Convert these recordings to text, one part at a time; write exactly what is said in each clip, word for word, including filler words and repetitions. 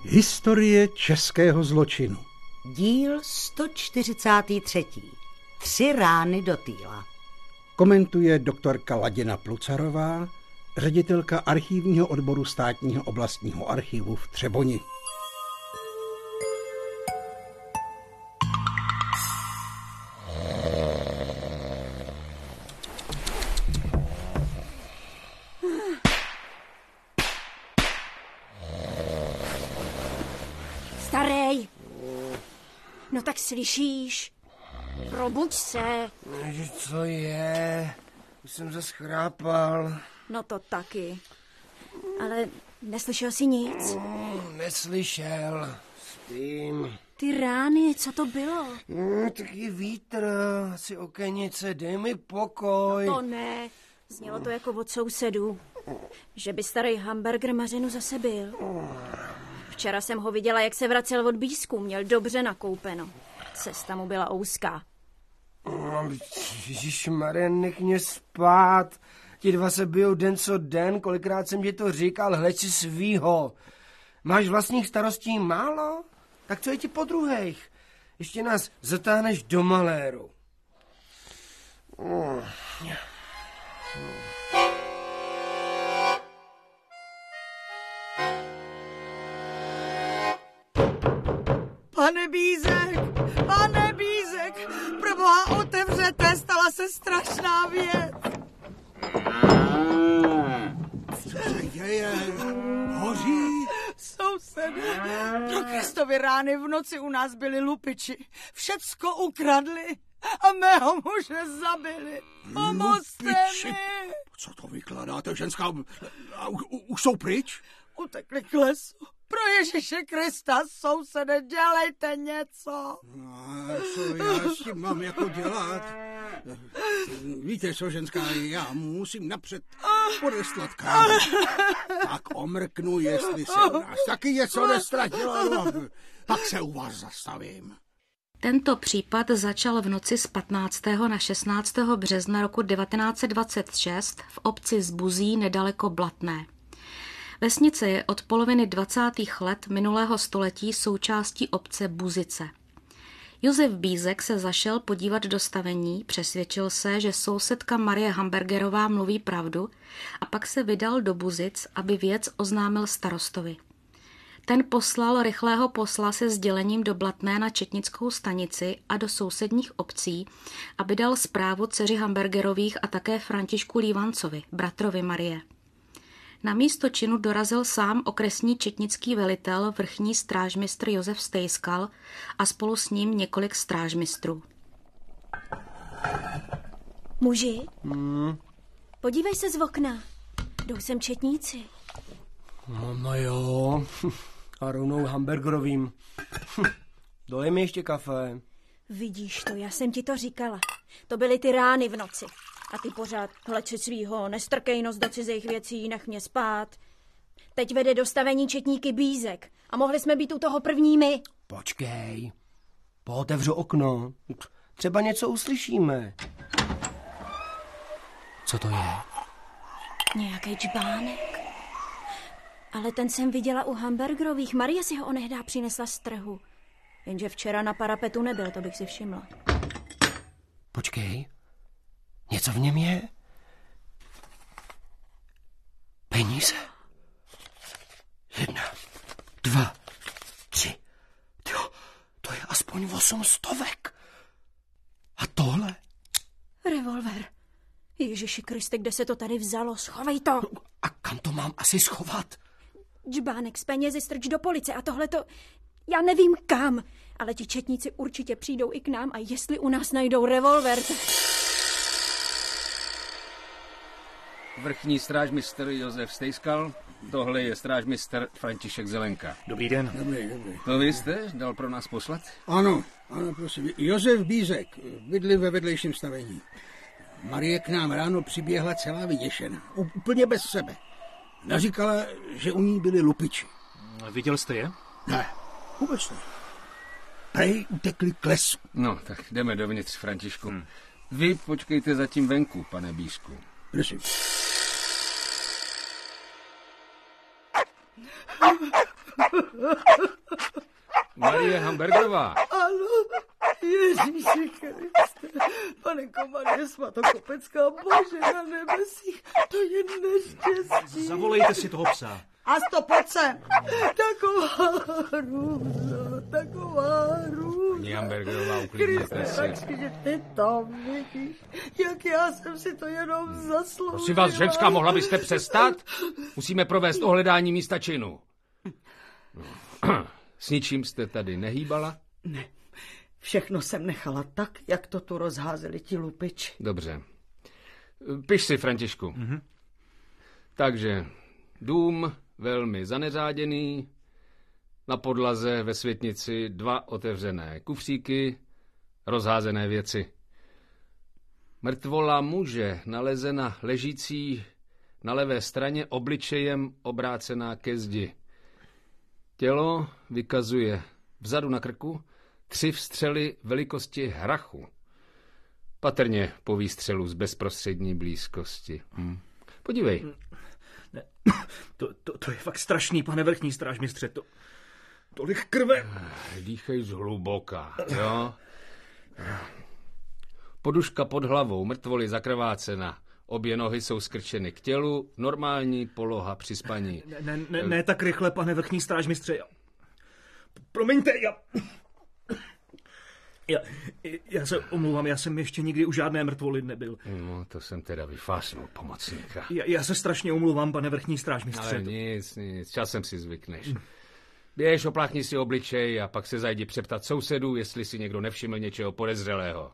Historie českého zločinu. Díl sto čtyřicátý třetí. Tři rány do týla. Komentuje doktorka Ladina Plucarová, ředitelka archivního odboru Státního oblastního archivu v Třeboni. Starej! No tak slyšíš? Probuď se. Co je? Už jsem zase chrápal. No to taky. Ale neslyšel jsi nic? Mm, neslyšel. Spím. Ty rány, co to bylo? Mm, taky vítr, asi okenice, dej mi pokoj. No to ne. Znělo to jako od sousedů. Že by starý hamburger Mařenu zase byl. Včera jsem ho viděla, jak se vracel od Bízku. Měl dobře nakoupeno. Cesta mu byla úzká. Ježišmarja, nech mě spát. Ti dva se bijou den co den, kolikrát jsem ti to říkal, hleď si svýho. Máš vlastních starostí málo? Tak co je ti po druhejch? Ještě nás zatáhneš do maléru. Pane Bízek, pane Bízek, proboha otevřete, stala se strašná věc. Co se děje? Hoří? Sousede, pro Kristovy rány v noci u nás byli lupiči. Všecko ukradli a mého muže zabili. Pomozte mi. Co to vykládáte, ženská? A už, už jsou pryč? Utekli k lesu. Pro Ježíše Krista, sousede, dělejte něco. No, co já s tím mám jako dělat? Víte co, ženská, já musím napřed podeslat kávu. Tak omrknu, jestli se u nás taky něco nestratilo. No, pak se u vás zastavím. Tento případ začal v noci z patnáctého na šestnáctého března roku devatenáct set dvacet šest v obci Zbuzí nedaleko Blatné. Vesnice je od poloviny dvacátých let minulého století součástí obce Buzice. Josef Bízek se zašel podívat do stavení, přesvědčil se, že sousedka Marie Hamburgerová mluví pravdu a pak se vydal do Buzic, aby věc oznámil starostovi. Ten poslal rychlého posla se sdělením do Blatné na četnickou stanici a do sousedních obcí, aby dal zprávu dceři Hamburgerových a také Františku Lívancovi, bratrovi Marie. Na místo činu dorazil sám okresní četnický velitel, vrchní strážmistr Josef Stejskal a spolu s ním několik strážmistrů. Muži, Hmm. podívej se z okna. Jdou sem četníci. No, no jo, a rovnou hamburgerovým. Dolej mi ještě kafe. Vidíš to, já jsem ti to říkala. To byly ty rány v noci. A ty pořád hleď si svýho, nestrkej nos do cizích věcí, nech mě spát. Teď vede do stavení četníky Bízek a mohli jsme být u toho prvními. Počkej, pootevřu okno. Třeba něco uslyšíme. Co to je? Nějaký džbánek. Ale ten jsem viděla u hamburgerových. Marie si ho onehdá přinesla z trhu. Jenže včera na parapetu nebyl, to bych si všimla. Počkej, něco v něm je? Peníze? Jedna, dva, tři. Tyjo, to je aspoň osm stovek. A tohle? Revolver. Ježiši Kriste, kde se to tady vzalo? Schovej to. A kam to mám asi schovat? Džbánek s penězi strč do police a tohle to... Já nevím kam, ale ti četníci určitě přijdou i k nám a jestli u nás najdou revolver... Tak... Vrchní strážmistr Josef Stejskal, tohle je strážmistr František Zelenka. Dobrý den. Dobrý, dobrý. To vy jste dal pro nás poslat? Ano, ano, prosím. Josef Bízek, bydlí ve vedlejším stavení. Marie k nám ráno přiběhla celá vyděšená, úplně bez sebe. Naříkala, že u ní byli lupiči. Viděl jste je? Ne, vůbec ne. Prej utekli k lesu. No, tak jdeme dovnitř, Františku. Hmm. Vy počkejte zatím venku, pane Bízku. Prosím. Marie Hamburgerová. Ano, Ježíši Kriste, pane komandě Svatokopecká, Bože na nebesích, to je neštěstí. Zavolejte si toho psa. A sto pojď sem. Taková hrůza, taková hrůza. Paní Hamburgerová, uklidněte se. Kriste, ty tam vidíš, jak já jsem si to jenom zasloužila. Prosím vás, ženská, mohla byste přestat? Musíme provést ohledání místa činu. S ničím jste tady nehýbala? Ne, všechno jsem nechala tak, jak to tu rozházeli ti lupiči. Dobře. Piš si, Františku. Mm-hmm. Takže dům velmi zaneřáděný, na podlaze ve světnici dva otevřené kufříky, rozházené věci. Mrtvola muže nalezena ležící na levé straně obličejem obrácená ke zdi. Tělo vykazuje vzadu na krku tři vstřely velikosti hrachu. Patrně po výstřelu z bezprostřední blízkosti. Hm. Podívej. Ne, to, to, to je fakt strašný, pane vrchní strážmistře. To, tolik krve. Dýchej zhluboka, jo? Poduška pod hlavou, mrtvoly zakrvácena. Obě nohy jsou skrčeny k tělu, normální poloha při spaní. Ne, ne, ne, ne tak rychle, pane vrchní strážmistře. Já... Promiňte, já... já... Já se omlouvám, já jsem ještě nikdy u žádné mrtvoly nebyl. No, to jsem teda vyfásnul pomocníka. Já, já se strašně omlouvám, pane vrchní strážmistře. Ale nic, nic, časem si zvykneš. Běž, opláchni si obličej a pak se zajdi přeptat sousedů, jestli si někdo nevšiml něčeho podezřelého.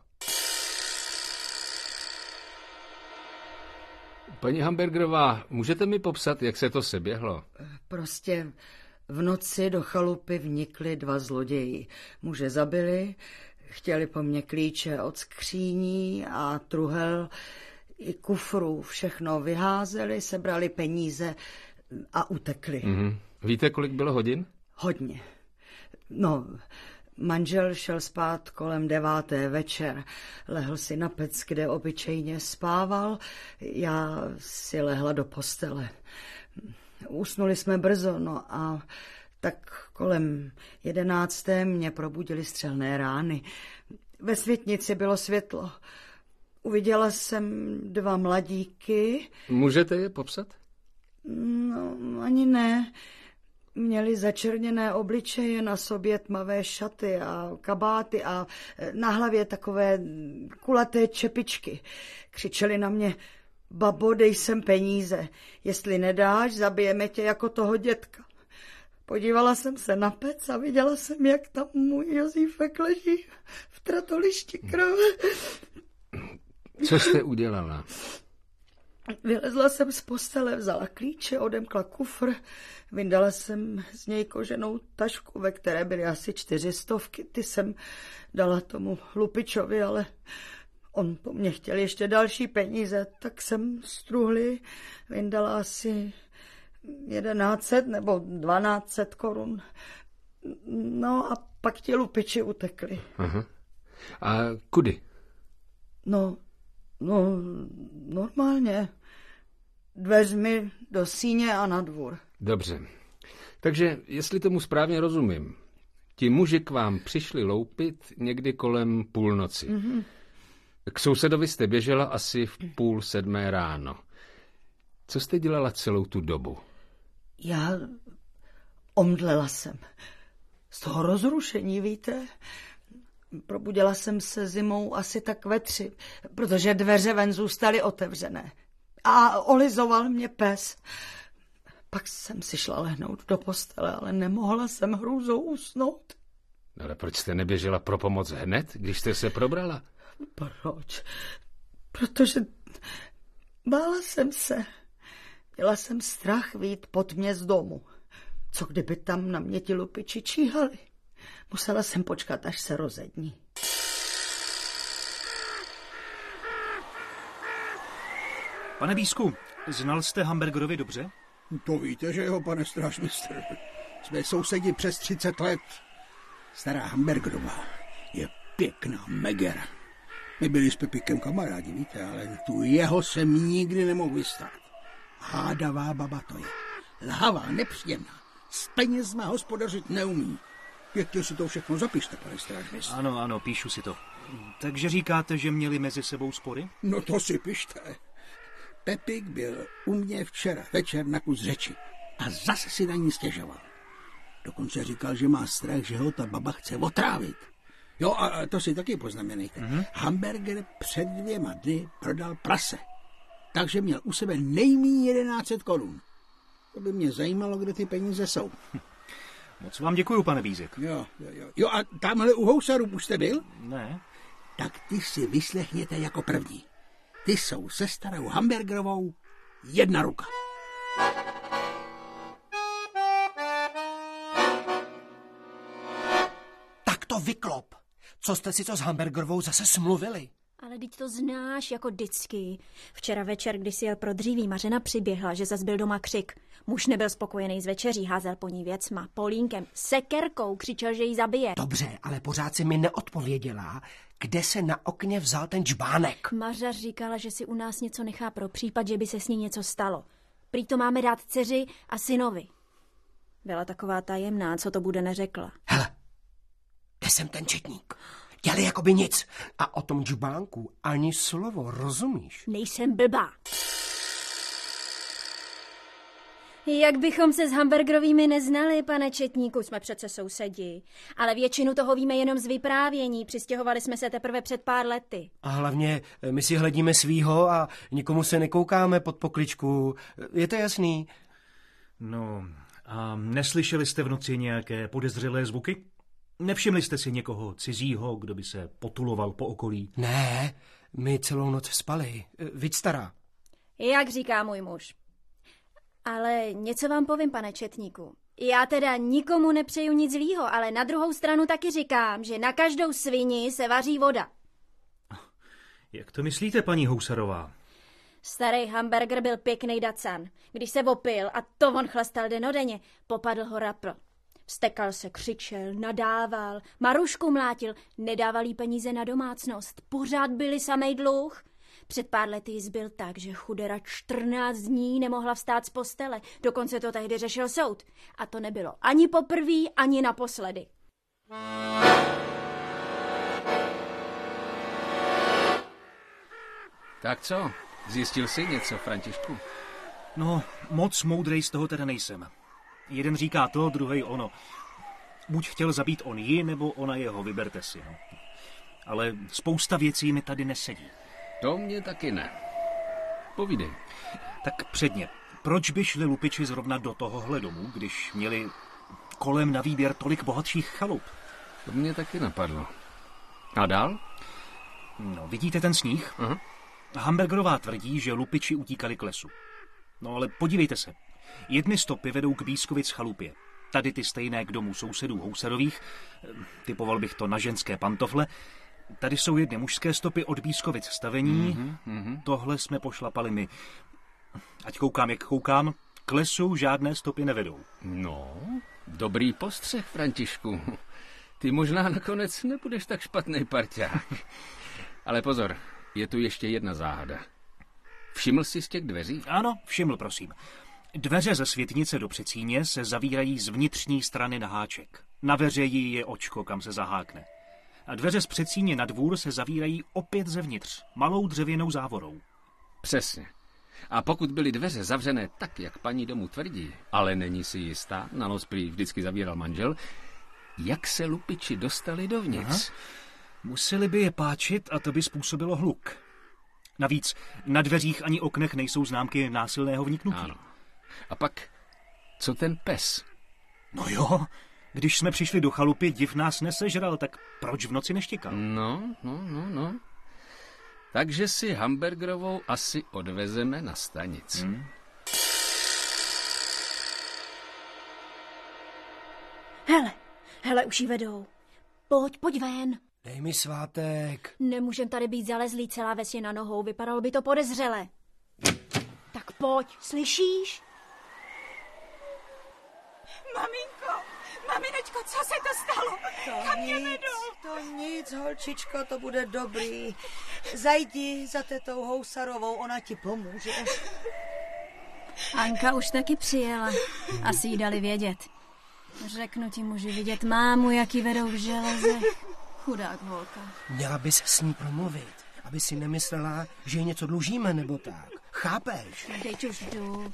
Paní Hamburgerová, můžete mi popsat, jak se to seběhlo? Prostě v noci do chalupy vnikli dva zloději. Muže zabili, chtěli po mně klíče od skříní a truhel i kufrů. Všechno vyházeli, sebrali peníze a utekli. Mm-hmm. Víte, kolik bylo hodin? Hodně. No, manžel šel spát kolem deváté večer. Lehl si na pec, kde obyčejně spával. Já si lehla do postele. Usnuli jsme brzo, no a tak kolem jedenácté mě probudily střelné rány. Ve světnici bylo světlo. Uviděla jsem dva mladíky. Můžete je popsat? No, ani ne. Měli začerněné obličeje, na sobě tmavé šaty a kabáty a na hlavě takové kulaté čepičky. Křičeli na mě: babo, dej sem peníze. Jestli nedáš, zabijeme tě jako toho dětka. Podívala jsem se na pec a viděla jsem, jak tam můj Josífek leží v tratolišti krve. Co jste udělala? Vylezla jsem z postele, vzala klíče, odemkla kufr, vyndala jsem z něj koženou tašku, ve které byly asi čtyři stovky. Ty jsem dala tomu lupičovi, ale on po mně chtěl ještě další peníze, tak jsem struhli, vyndala asi jedenáct nebo dvanáct korun. No a pak ti lupiči utekli. Aha. A kudy? No, no, normálně. Dveřmi do síně a na dvůr. Dobře. Takže, jestli tomu správně rozumím, ti muži k vám přišli loupit někdy kolem půlnoci. Mm-hmm. K sousedovi jste běžela asi v půl sedmé ráno. Co jste dělala celou tu dobu? Já omdlela jsem. Z toho rozrušení, víte? Probudila jsem se zimou asi tak ve tři, protože dveře ven zůstaly otevřené. A olizoval mě pes. Pak jsem si šla lehnout do postele, ale nemohla jsem hrůzou usnout. No ale proč jste neběžela pro pomoc hned, když jste se probrala? Proč? Protože bála jsem se. Měla jsem strach vyjít pod mě z domu. Co kdyby tam na mě ti lupiči číhali? Musela jsem počkat, až se rozední. Pane Bísku, znal jste Hamburgerovi dobře? To víte, že jo, pane strážmistr. Jsme sousedi přes třicet let. Stará Hamburgerová je pěkná megera. My byli s Pepíkem kamarádi, víte, ale tu jeho jsem nikdy nemohl vystát. Hádavá baba to je. Lhavá, nepříjemná. S penězma hospodařit neumí. Pěkně si to všechno zapište, pane strážmistr. Ano, ano, píšu si to. Takže říkáte, že měli mezi sebou spory? No to si pište. Pepik byl u mě včera večer na kus řeči a zase si na ní stěžoval. Dokonce říkal, že má strach, že ho ta baba chce otrávit. Jo, a to si taky poznamenejte. Mm-hmm. Hamburger před dvěma dny prodal prase. Takže měl u sebe nejméně jedenáct set korun. To by mě zajímalo, kde ty peníze jsou. Moc vám děkuju, pane Bízek. Jo, jo, jo. Jo, a tamhle u Housarů už jste byl? Ne. Tak ty si vyslechněte jako první. Ty jsou se starou Hamburgerovou jedna ruka. Tak to vyklop. Co jste si to s Hamburgerovou zase smluvili? Ale teď to znáš jako vždycky. Včera večer, když si jel pro dříví, Mařena přiběhla, že zas byl doma křik. Muž nebyl spokojený s večeří, házel po ní věcma, polínkem, sekerkou, křičel, že ji zabije. Dobře, ale pořád si mi neodpověděla, kde se na okně vzal ten džbánek. Mařa říkala, že si u nás něco nechá pro případ, že by se s ní něco stalo. Prý to máme dát dceři a synovi. Byla taková tajemná, co to bude, neřekla. Hele, kde jsem ten četník? Dělej jakoby nic. A o tom džbánku ani slovo, rozumíš? Nejsem blbá. Jak bychom se s Hamburgerovými neznali, pane četníku, jsme přece sousedi. Ale většinu toho víme jenom z vyprávění, přistěhovali jsme se teprve před pár lety. A hlavně my si hledíme svýho a nikomu se nekoukáme pod pokličku. Je to jasný? No, a neslyšeli jste v noci nějaké podezřelé zvuky? Nevšimli jste si někoho cizího, kdo by se potuloval po okolí? Ne, my celou noc spali. Viď stará. Jak říká můj muž. Ale něco vám povím, pane četníku. Já teda nikomu nepřeju nic zlýho, ale na druhou stranu taky říkám, že na každou svini se vaří voda. Jak to myslíte, paní Housarová? Starý Hamburger byl pěkný dacan. Když se opil, a to on chlastal denodenně, popadl ho rapl. Vstekal se, křičel, nadával, Marušku mlátil, nedával jí peníze na domácnost, pořád byli samej dluh. Před pár lety jí zbyl tak, že chudera čtrnáct dní nemohla vstát z postele, dokonce to tehdy řešil soud. A to nebylo ani poprví, ani naposledy. Tak co, zjistil jsi něco, Františku? No, moc moudrej z toho teda nejsem. Jeden říká to, druhej ono. Buď chtěl zabít on ji, nebo ona jeho, vyberte si. No. Ale spousta věcí mi tady nesedí. To mě taky ne. Povídej. Tak předně, proč by šli lupiči zrovna do tohohle domu, když měli kolem na výběr tolik bohatších chalup? To mě taky napadlo. A dál? No, vidíte ten sníh? Aha. Hamburgerová tvrdí, že lupiči utíkali k lesu. No ale podívejte se. Jedny stopy vedou k Bízkovic chalupě. Tady ty stejné k domu sousedů Housarových, typoval bych to na ženské pantofle. Tady jsou jedny mužské stopy od Bízkovic stavení, mm-hmm, mm-hmm. Tohle jsme pošlapali my. Ať koukám, jak koukám, k lesu žádné stopy nevedou. No, dobrý postřeh, Františku. Ty možná nakonec nebudeš tak špatný parťák. Ale pozor, je tu ještě jedna záhada. Všiml jsi z těch dveří? Ano, všiml, prosím. Dveře ze světnice do předsíně se zavírají z vnitřní strany na háček. Na veřeji je očko, kam se zahákne. A dveře z předsíně na dvůr se zavírají opět zevnitř, malou dřevěnou závorou. Přesně. A pokud byly dveře zavřené tak, jak paní domu tvrdí, ale není si jistá, na nos prý vždycky zavíral manžel, jak se lupiči dostali dovnitř? Aha. Museli by je páčit a to by způsobilo hluk. Navíc na dveřích ani oknech nejsou známky násilného vniknutí. Ano. A pak, co ten pes? No jo, když jsme přišli do chalupy, div nás nesežral, tak proč v noci neštěkal? No, no, no, no. Takže si Hamburgerovou asi odvezeme na stanici. Hmm. Hele, hele, už jí vedou. Pojď, pojď ven. Dej mi svátek. Nemůžem tady být zalezlý, celá ves je na nohou, vypadalo by to podezřele. Tak pojď, slyšíš? Maminko, maminečko, co se to stalo? To Kam nic, mě vedou? to nic, holčičko, to bude dobrý. Zajdi za tetou Housarovou, ona ti pomůže. Anka už taky přijela. Asi jí dali vědět. Řeknu ti, můžu vidět mámu, jaký vedou v železe. Chudák holka. Měla bys s ní promluvit, aby si nemyslela, že jí něco dlužíme nebo tak. Chápeš? Teď už jdu.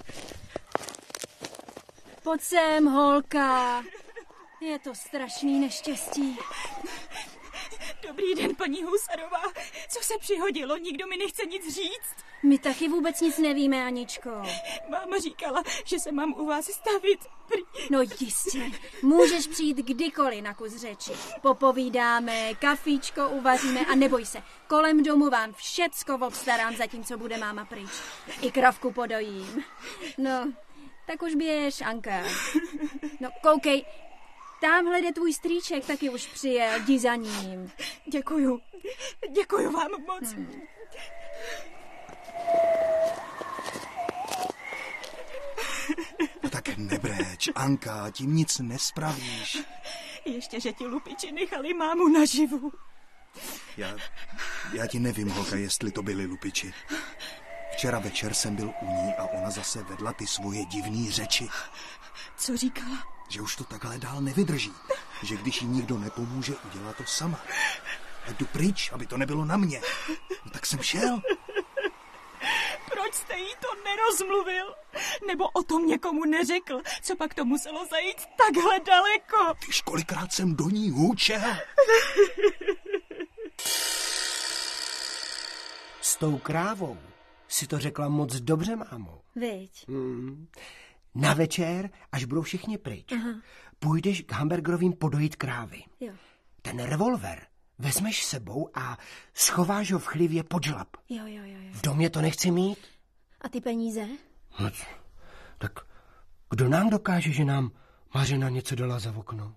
Pojď sem, holka. Je to strašný neštěstí. Dobrý den, paní Housarová. Co se přihodilo? Nikdo mi nechce nic říct. My taky vůbec nic nevíme, Aničko. Máma říkala, že se mám u vás stavit. Prý... No jistě. Můžeš přijít kdykoliv na kus řeči. Popovídáme, kafíčko uvaříme a neboj se. Kolem domu vám všecko obstarám, zatímco bude máma pryč. I kravku podojím. No, tak už běž, Anka. No, koukej. Tamhle jde tvůj strýček, taky už přijel, jdi za ním. Děkuju, děkuju vám moc. Hmm. No tak nebreč, Anka, tím nic nespravíš. Ještě, že ti lupiči nechali mámu naživu. Já, já ti nevím, holka, jestli to byli lupiči. Včera večer jsem byl u ní a ona zase vedla ty svoje divný řeči. Co říkala? Že už to takhle dál nevydrží. Že když jí nikdo nepomůže, udělá to sama. A jdu pryč, aby to nebylo na mě. No tak jsem šel. Proč jste jí to nerozmluvil? Nebo o tom někomu neřekl? Co pak to muselo zajít takhle daleko? Tyž kolikrát jsem do ní hůčel. S tou krávou si to řekla moc dobře, mámo. Viď. Hmm. Na večer, až budou všichni pryč, Aha. půjdeš k hamburgerovým podojit krávy. Jo. Ten revolver vezmeš sebou a schováš ho v chlivě pod žlab. Jo, jo, jo, jo. V domě to nechci mít. A ty peníze? No, tak kdo nám dokáže, že nám Mařena něco dala za okno?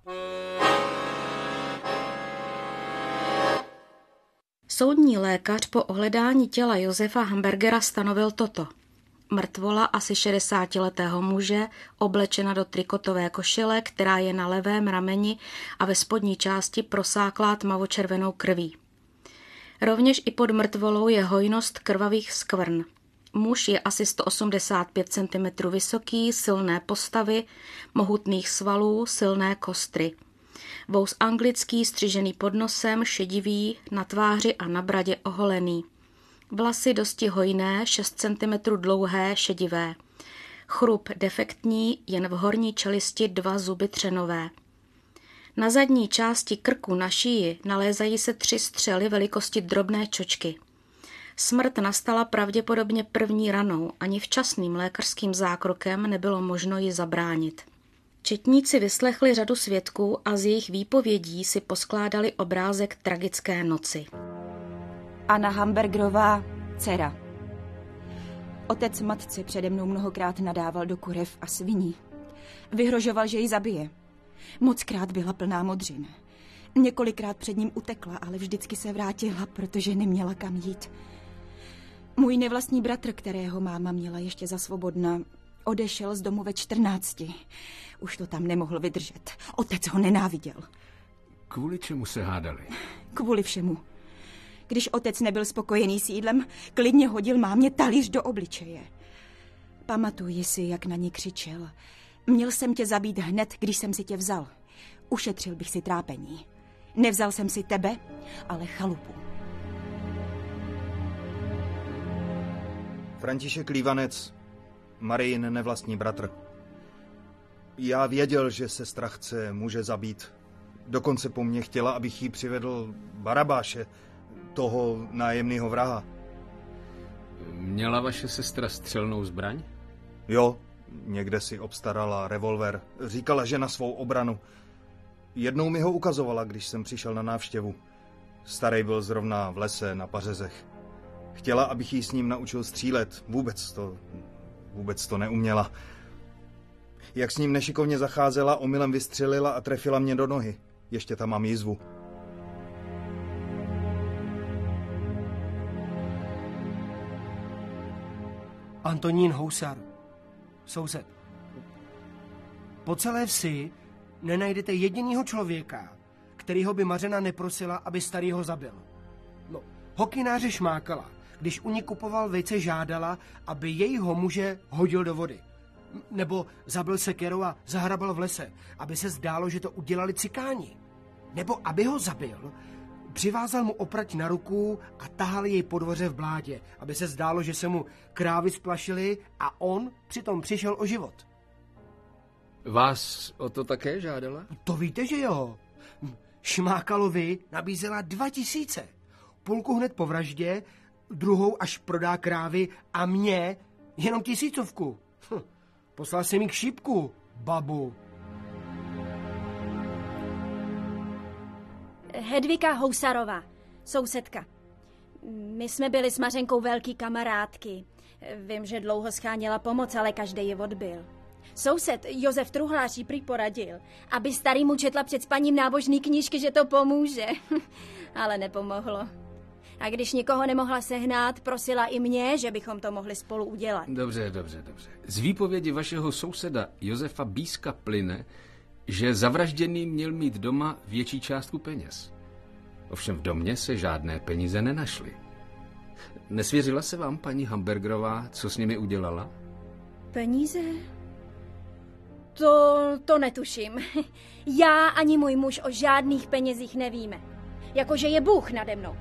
Soudní lékař po ohledání těla Josefa Hamburgera stanovil toto. Mrtvola asi šedesátiletého muže, oblečena do trikotové košile, která je na levém rameni a ve spodní části prosáklá tmavočervenou krví. Rovněž i pod mrtvolou je hojnost krvavých skvrn. Muž je asi sto osmdesát pět centimetrů vysoký, silné postavy, mohutných svalů, silné kostry. Vous anglický, střižený pod nosem, šedivý, na tváři a na bradě oholený. Vlasy dosti hojné, šest centimetrů dlouhé, šedivé. Chrup defektní, jen v horní čelisti dva zuby třenové. Na zadní části krku na šíji nalézají se tři střely velikosti drobné čočky. Smrt nastala pravděpodobně první ranou, ani včasným lékařským zákrokem nebylo možno ji zabránit. Četníci vyslechli řadu svědků a z jejich výpovědí si poskládali obrázek tragické noci. Anna Hamburgerová, dcera. Otec matce přede mnou mnohokrát nadával do kurev a sviní. Vyhrožoval, že ji zabije. Mockrát byla plná modřin. Několikrát před ním utekla, ale vždycky se vrátila, protože neměla kam jít. Můj nevlastní bratr, kterého máma měla ještě za svobodna, odešel z domu ve čtrnácti. Už to tam nemohl vydržet. Otec ho nenáviděl. Kvůli čemu se hádali? Kvůli všemu. Když otec nebyl spokojený s jídlem, klidně hodil mámě talíř do obličeje. Pamatuji si, jak na ní křičel. Měl jsem tě zabít hned, když jsem si tě vzal. Ušetřil bych si trápení. Nevzal jsem si tebe, ale chalupu. František Lívanec, Marijin nevlastní bratr. Já věděl, že sestra chce muže zabít. Dokonce po mně chtěla, abych jí přivedl Barabáše, toho nájemného vraha. Měla vaše sestra střelnou zbraň? Jo, někde si obstarala revolver. Říkala, že na svou obranu. Jednou mi ho ukazovala, když jsem přišel na návštěvu. Starej byl zrovna v lese na pařezech. Chtěla, abych jí s ním naučil střílet. Vůbec to, vůbec to neuměla. Jak s ním nešikovně zacházela, omylem vystřelila a trefila mě do nohy. Ještě tam mám jizvu. Antonín Housar, soused. Po celé vsi nenajdete jedinýho člověka, kterýho by Mařena neprosila, aby starýho zabil. No, hokynáře šmákala, když u ní kupoval vejce, žádala, aby jejího muže hodil do vody. Nebo zabil sekerou a zahrabal v lese, aby se zdálo, že to udělali cikáni. Nebo aby ho zabil, přivázal mu oprať na ruku a tahal jej po dvoře v blátě, aby se zdálo, že se mu krávy splašily a on přitom přišel o život. Vás o to také žádala? To víte, že jo. Šmákalovi nabízela dva tisíce. Půlku hned po vraždě, druhou až prodá krávy a mě jenom tisícovku. Hm. Poslal jsem jí k šípku, babu. Hedvika Housarová, sousedka. My jsme byli s Mařenkou velký kamarádky. Vím, že dlouho scháněla pomoc, ale každý je odbyl. Soused Josef Truhlář jí prý poradil, aby starýmu četla před spaním nábožný knížky, že to pomůže. Ale nepomohlo. A když nikoho nemohla sehnat, prosila i mě, že bychom to mohli spolu udělat. Dobře, dobře, dobře. Z výpovědi vašeho souseda Josefa Bíska plyne, že zavražděný měl mít doma větší částku peněz. Ovšem v domě se žádné peníze nenašly. Nesvěřila se vám paní Hamburgerová, co s nimi udělala? Peníze? To, to netuším. Já ani můj muž o žádných penězích nevíme. Jakože je Bůh nade mnou.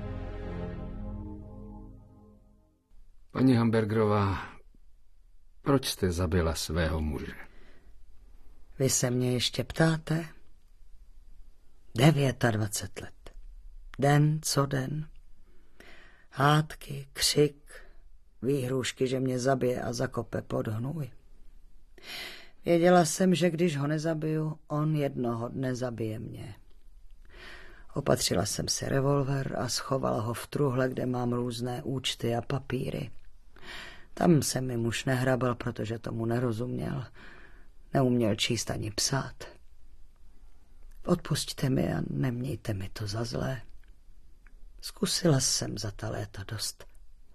Paní Hamburgerová, proč jste zabila svého muže? Vy se mě ještě ptáte? Devět a dvacet let. Den co den. Hádky, křik, výhrůžky, že mě zabije a zakope pod hnůj. Věděla jsem, že když ho nezabiju, on jednoho dne zabije mě. Opatřila jsem si revolver a schovala ho v truhle, kde mám různé účty a papíry. Tam se mi muž nehrabal, protože tomu nerozuměl. Neuměl číst ani psát. Odpusťte mi a nemějte mi to za zlé. Zkusila jsem za ta léta dost.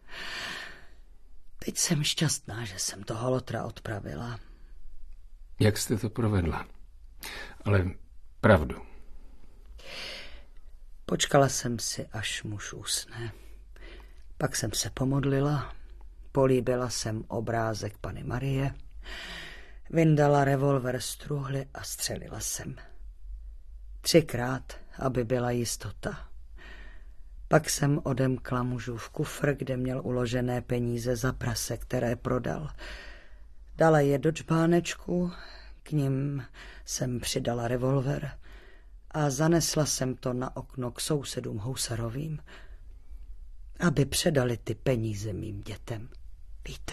Teď jsem šťastná, že jsem toho lotra odpravila. Jak jste to provedla? Ale pravdu. Počkala jsem si, až muž usne. Pak jsem se pomodlila, políbila jsem obrázek Panny Marie, vyndala revolver z truhly a střelila jsem. Třikrát, aby byla jistota. Pak jsem odemkla mužův kufr, kde měl uložené peníze za prase, které prodal. Dala je do čbánečku, k nim jsem přidala revolver a zanesla jsem to na okno k sousedům Housarovým, aby předali ty peníze mým dětem. Víte?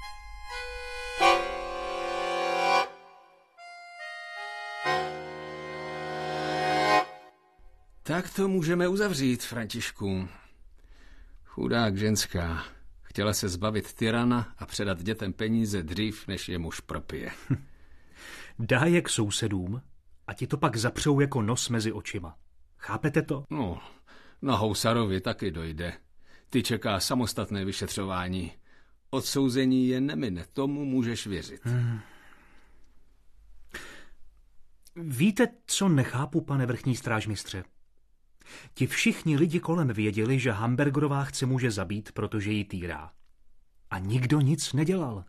Tak to můžeme uzavřít, Františku. Chudák ženská. Chtěla se zbavit tyrana a předat dětem peníze dřív, než je muž propije. Dá je k sousedům a ti to pak zapřou jako nos mezi očima. Chápete to? No, na Housarovi taky dojde. Ty čeká samostatné vyšetřování. Odsouzení je nemine, tomu můžeš věřit. Hmm. Víte, co nechápu, pane vrchní strážmistře? Ti všichni lidi kolem věděli, že Hamburgerová chce muže zabít, protože ji týrá. A nikdo nic nedělal.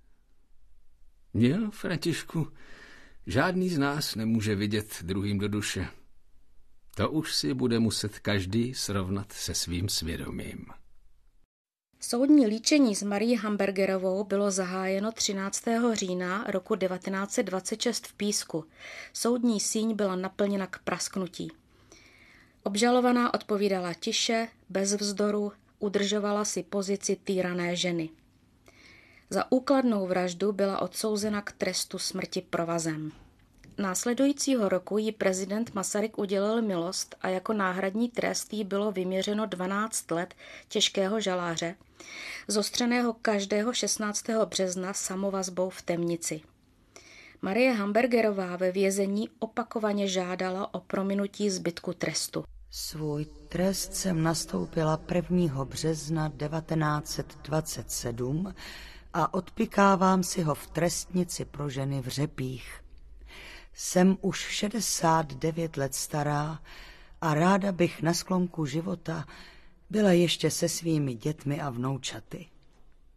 Jo, Františku, žádný z nás nemůže vidět druhým do duše. To už si bude muset každý srovnat se svým svědomím. Soudní líčení s Marií Hamburgerovou bylo zahájeno třináctého října roku devatenáct set dvacet šest v Písku. Soudní síň byla naplněna k prasknutí. Obžalovaná odpovídala tiše, bez vzdoru, udržovala si pozici týrané ženy. Za úkladnou vraždu byla odsouzena k trestu smrti provazem. Následujícího roku jí prezident Masaryk udělil milost a jako náhradní trest jí bylo vyměřeno dvanáct let těžkého žaláře, zostřeného každého šestnáctého března samovazbou v temnici. Marie Hamburgerová ve vězení opakovaně žádala o prominutí zbytku trestu. Svůj trest jsem nastoupila prvního března devatenáct set dvacet sedm a odpikávám si ho v trestnici pro ženy v Řepích. Jsem už šedesát devět let stará a ráda bych na sklonku života byla ještě se svými dětmi a vnoučaty.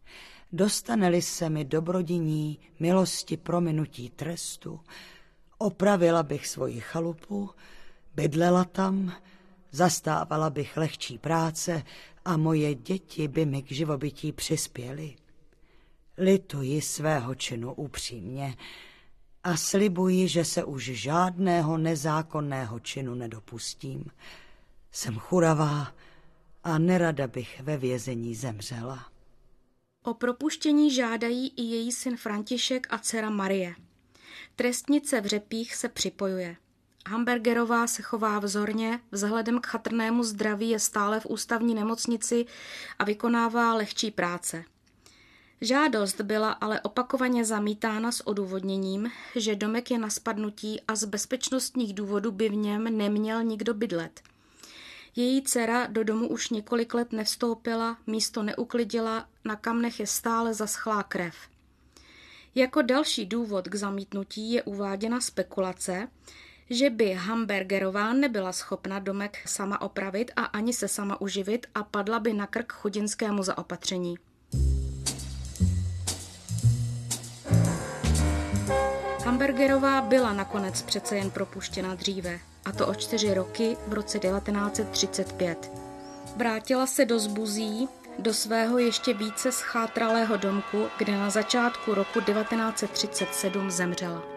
dostane-li se mi dobrodiní milosti prominutí trestu, opravila bych svoji chalupu, bydlela tam, zastávala bych lehčí práce a moje děti by mi k živobytí přispěly. Lituji svého činu upřímně a slibuji, že se už žádného nezákonného činu nedopustím. Jsem churavá a nerada bych ve vězení zemřela. O propuštění žádají i její syn František a dcera Marie. Trestnice v Řepích se připojuje. Hamburgerová se chová vzorně, vzhledem k chatrnému zdraví je stále v ústavní nemocnici a vykonává lehčí práce. Žádost byla ale opakovaně zamítána s odůvodněním, že domek je na spadnutí a z bezpečnostních důvodů by v něm neměl nikdo bydlet. Její dcera do domu už několik let nevstoupila, místo neuklidila, na kamnech je stále zaschlá krev. Jako další důvod k zamítnutí je uváděna spekulace, že by Hamburgerová nebyla schopna domek sama opravit a ani se sama uživit a padla by na krk chudinskému zaopatření. Hamburgerová byla nakonec přece jen propuštěna dříve, a to o čtyři roky v roce devatenáct set třicet pět. Vrátila se do Zbuzí, do svého ještě více schátralého domku, kde na začátku roku devatenáct set třicet sedm zemřela.